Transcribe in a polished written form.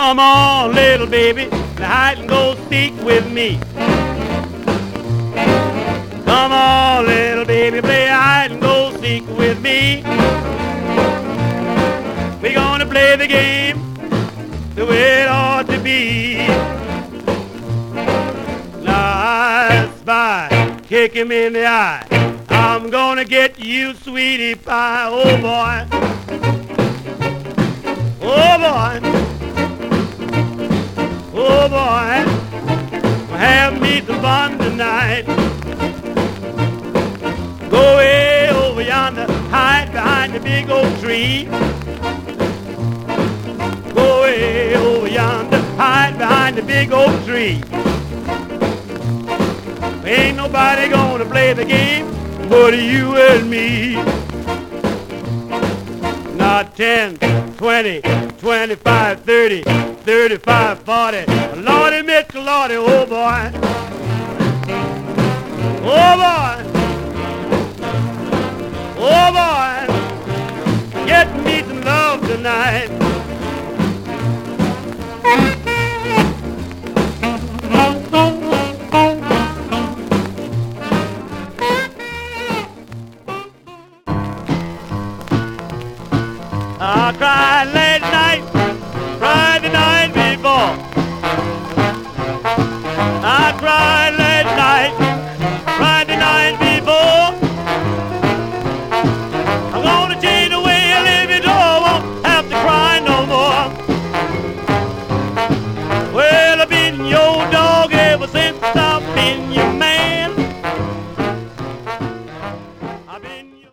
Come on, little baby, hide and go seek with me. Come on, little baby, play hide and go seek with me. We're gonna play the game the way it ought to be. Now I spy, kick him in the eye. I'm gonna get you, sweetie pie. Oh boy, oh boy, oh boy, have me some fun tonight. Go way over yonder, hide behind the big oak tree. Go way over yonder, hide behind the big oak tree. Ain't nobody gonna play the game but you and me. Not 10, 20, 25, 30, 35, 40. Lordy, Mr. Lordy, oh boy. Oh boy. Oh boy. Get me some love tonight. I cried